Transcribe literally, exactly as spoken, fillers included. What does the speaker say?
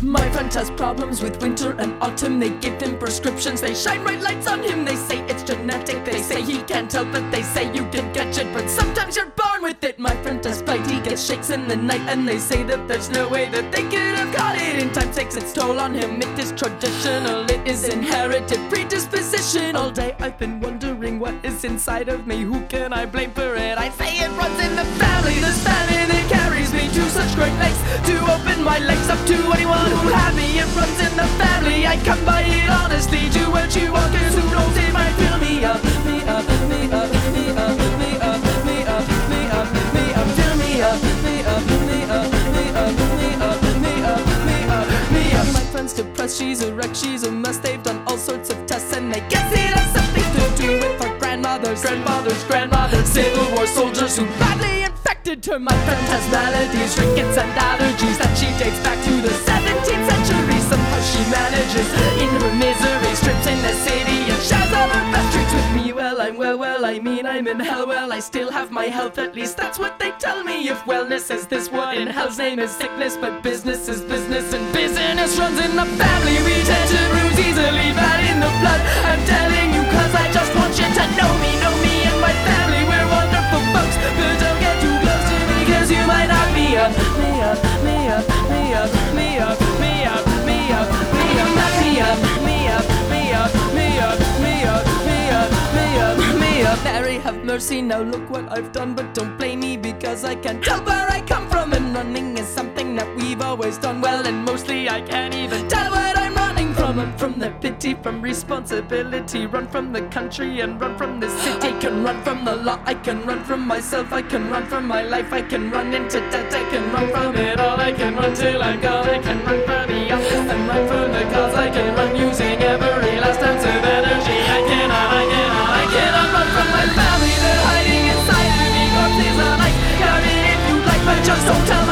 My friend has problems with winter and autumn. They give him prescriptions, they shine bright lights on him. They say it's genetic, they say he can't help it. They say you can catch it, but sometimes you're born with it. My friend has bite, he gets shakes in the night, and they say that there's no way that they could have caught it. In time takes its toll on him, it is traditional, it is inherited predisposition. All day I've been wondering what is inside of me, who can I blame for it? I say it runs in the family, this family that carries me to such great lengths to open my legs up to anyone who had me. It runs in the family, I come by it honestly. Do what you want, cause who knows, it might fill me up. Me up, me up, me up, me up, me up, me up, me up, fill me up. Me up, me up, me up, me up, me up, me up, me up. My friend's depressed, she's a wreck, she's a mess. They've done all sorts of tests and they guess it has something to do with her grandmothers, grandmothers, grandmothers, Civil War soldiers who badly infected her. My friend has maladies, rickets and allergies that she dates back to the seventeenth century. Somehow she manages in her misery, strips in the city and shares all her best tricks with me. Well, I'm well, well, I mean I'm in hell. Well, I still have my health, at least that's what they tell me. If wellness is this, what in hell's name is sickness? But business is business, and business runs in the family. We tend to bruise easily, bad in the blood. I'm telling you cause I just want you to know me, know me and my family. We're wonderful folks, but don't get too close to me, cause you might knock me up. Me up, me up, me up, me up, me up, me up, me up, knock me up, me up, me up, me up, me up, me up, me up, me up. Mary have mercy, now look what I've done, but don't blame me because I can't tell where I come from. And running is something that we've always done well, and mostly I can't even tell what I'm running from. I'm from their pity, from responsibility, run from the country and run from the city. I can run from the law, I can run from myself, I can run from my life, I can run into debt, I can run from it all. I can run till I'm gone, I can run for the office and run for the cause. I can run using every last ounce of energy. I cannot, I cannot, I cannot run from my family. They're hiding inside of me, corpses are like, count it if you like, but just don't tell